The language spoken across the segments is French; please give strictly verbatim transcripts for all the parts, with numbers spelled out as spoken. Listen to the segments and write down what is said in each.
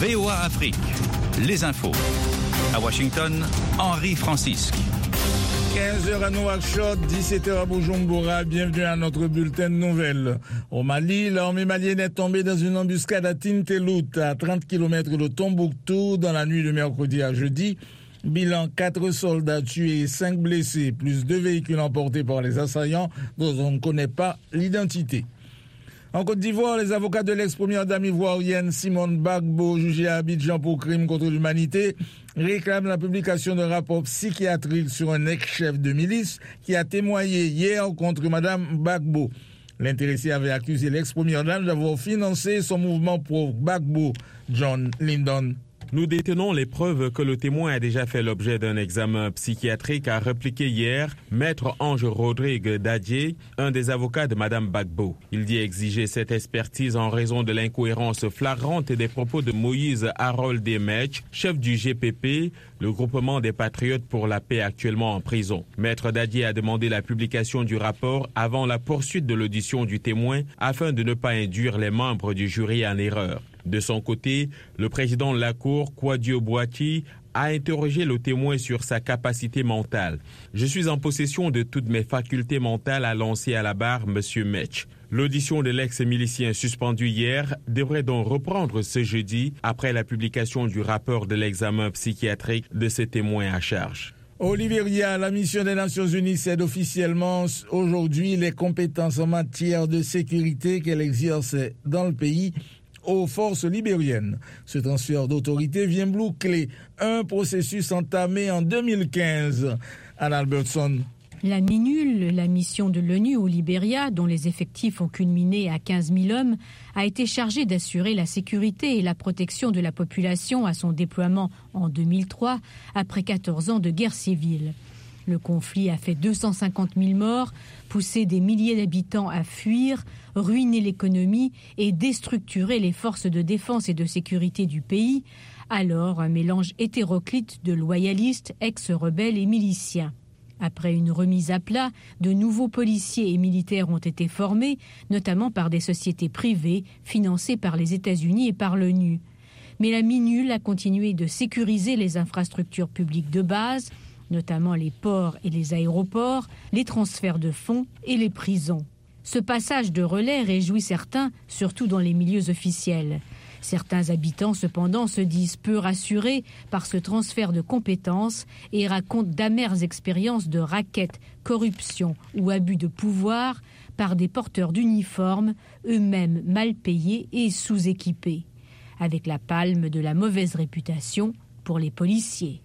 V O A Afrique, les infos. À Washington, Henri Francisque. quinze heures à Nouakchott, dix-sept heures à Bujumbura. Bienvenue à notre bulletin de nouvelles. Au Mali, l'armée malienne est tombée dans une embuscade à Tintelout, à trente kilomètres de Tombouctou, dans la nuit de mercredi à jeudi. Bilan, quatre soldats tués et cinq blessés, plus deux véhicules emportés par les assaillants, dont on ne connaît pas l'identité. En Côte d'Ivoire, les avocats de l'ex-première dame ivoirienne Simone Gbagbo, jugée à Abidjan pour crime contre l'humanité, réclament la publication d'un rapport psychiatrique sur un ex-chef de milice qui a témoigné hier contre madame Gbagbo. L'intéressé avait accusé l'ex-première dame d'avoir financé son mouvement pro Gbagbo. John Lyndon. Nous détenons les preuves que le témoin a déjà fait l'objet d'un examen psychiatrique, a répliqué hier Maître Ange Rodrigue Dadier, un des avocats de madame Gbagbo. Il dit exiger cette expertise en raison de l'incohérence flagrante des propos de Moïse Harold Demech, chef du G P P, le groupement des patriotes pour la paix actuellement en prison. Maître Dadier a demandé la publication du rapport avant la poursuite de l'audition du témoin afin de ne pas induire les membres du jury en erreur. De son côté, le président de la Cour, Kwadio Boati, a interrogé le témoin sur sa capacité mentale. « Je suis en possession de toutes mes facultés mentales », a lancé à la barre M. Mech. L'audition de l'ex-milicien suspendu hier devrait donc reprendre ce jeudi après la publication du rapport de l'examen psychiatrique de ces témoins à charge. Au Libéria, la mission des Nations Unies cède officiellement aujourd'hui les compétences en matière de sécurité qu'elle exerce dans le pays aux forces libériennes. Ce transfert d'autorité vient boucler un processus entamé en deux mille quinze. Anna Albertson. La MINUL, la mission de l'ONU au Libéria, dont les effectifs ont culminé à quinze mille hommes, a été chargée d'assurer la sécurité et la protection de la population à son déploiement en deux mille trois, après quatorze ans de guerre civile. Le conflit a fait deux cent cinquante mille morts, poussé des milliers d'habitants à fuir, ruiné l'économie et déstructuré les forces de défense et de sécurité du pays, alors un mélange hétéroclite de loyalistes, ex-rebelles et miliciens. Après une remise à plat, de nouveaux policiers et militaires ont été formés, notamment par des sociétés privées financées par les États-Unis et par l'ONU. Mais la MINUL a continué de sécuriser les infrastructures publiques de base, notamment les ports et les aéroports, les transferts de fonds et les prisons. Ce passage de relais réjouit certains, surtout dans les milieux officiels. Certains habitants, cependant, se disent peu rassurés par ce transfert de compétences et racontent d'amères expériences de racket, corruption ou abus de pouvoir par des porteurs d'uniformes, eux-mêmes mal payés et sous-équipés, avec la palme de la mauvaise réputation pour les policiers.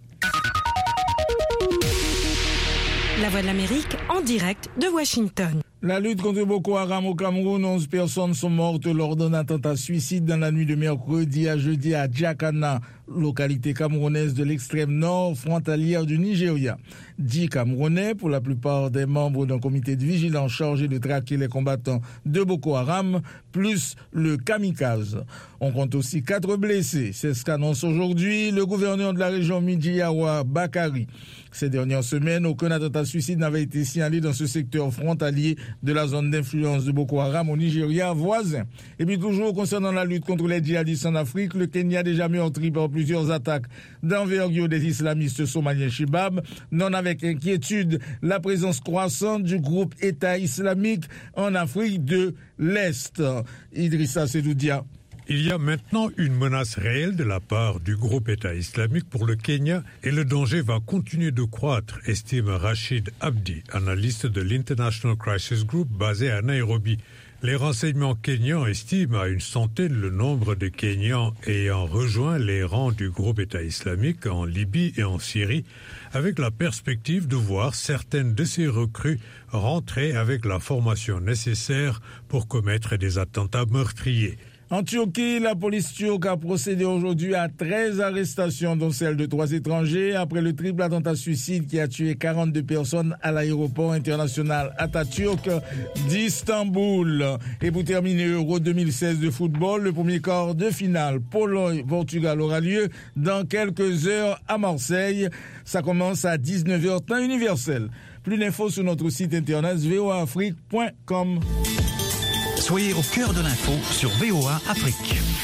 La Voix de l'Amérique en direct de Washington. La lutte contre Boko Haram au Cameroun, onze personnes sont mortes lors d'un attentat suicide dans la nuit de mercredi à jeudi à Djakana, localité camerounaise de l'extrême nord frontalière du Nigeria. Dix Camerounais, pour la plupart des membres d'un comité de vigilance chargé de traquer les combattants de Boko Haram, plus le kamikaze. On compte aussi quatre blessés. C'est ce qu'annonce aujourd'hui le gouverneur de la région Midjiyawa, Bakari. Ces dernières semaines, aucun attentat suicide n'avait été signalé dans ce secteur frontalier de la zone d'influence de Boko Haram au Nigeria voisin. Et puis toujours concernant la lutte contre les djihadistes en Afrique, le Kenya, déjà meurtri par plusieurs attaques d'envergure des islamistes somaliens Shebab, non avec inquiétude la présence croissante du groupe État islamique en Afrique de l'Est. Idrissa Sedoudia. Il y a maintenant une menace réelle de la part du groupe État islamique pour le Kenya et le danger va continuer de croître, estime Rachid Abdi, analyste de l'International Crisis Group basé à Nairobi. Les renseignements kenyans estiment à une centaine le nombre de Kenyans ayant rejoint les rangs du groupe État islamique en Libye et en Syrie, avec la perspective de voir certaines de ces recrues rentrer avec la formation nécessaire pour commettre des attentats meurtriers. En Turquie, la police turque a procédé aujourd'hui à treize arrestations, dont celle de trois étrangers, après le triple attentat suicide qui a tué quarante-deux personnes à l'aéroport international Atatürk d'Istanbul. Et pour terminer, Euro deux mille seize de football, le premier quart de finale Pologne-Portugal aura lieu dans quelques heures à Marseille. Ça commence à dix-neuf heures temps universel. Plus d'infos sur notre site internet v o a afrique point com. Soyez au cœur de l'info sur V O A Afrique.